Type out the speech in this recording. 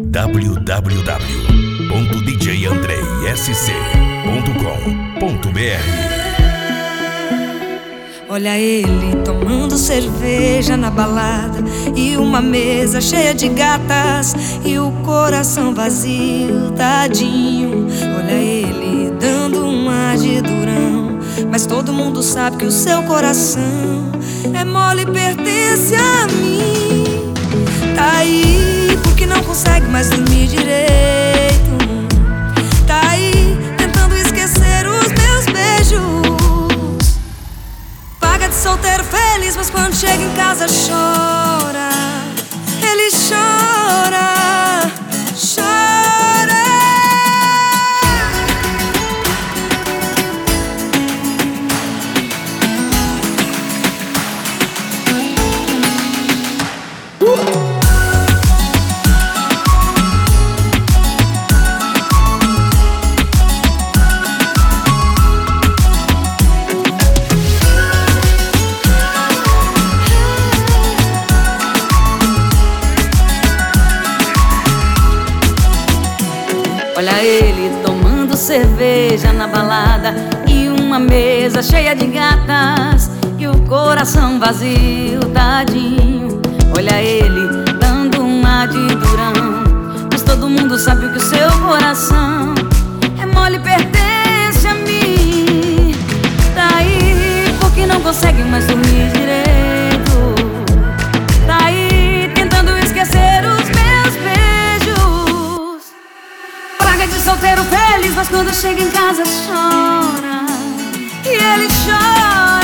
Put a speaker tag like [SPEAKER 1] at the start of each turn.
[SPEAKER 1] www.djandreisc.com.br.
[SPEAKER 2] Olha ele tomando cerveja na balada e uma mesa cheia de gatas e o coração vazio, tadinho. Olha ele dando uma de durão, mas todo mundo sabe que o seu coração é mole e pertence a mim. Tá aí porque não consegue mais dormir direito. Tá aí tentando esquecer os meus beijos. Paga de solteiro feliz, mas quando chega em casa chora. Ele chora, chora.
[SPEAKER 3] Olha ele tomando cerveja na balada e uma mesa cheia de gatas e o coração vazio, tadinho. Olha ele dando uma de durão, mas todo mundo sabe que o seu coração é mole e pertence a mim. Tá aí porque não consegue mais dormir direito. Tá aí tentando esquecer os meus beijos. Paga de solteiro feliz, mas quando chega em casa chora. E ele chora.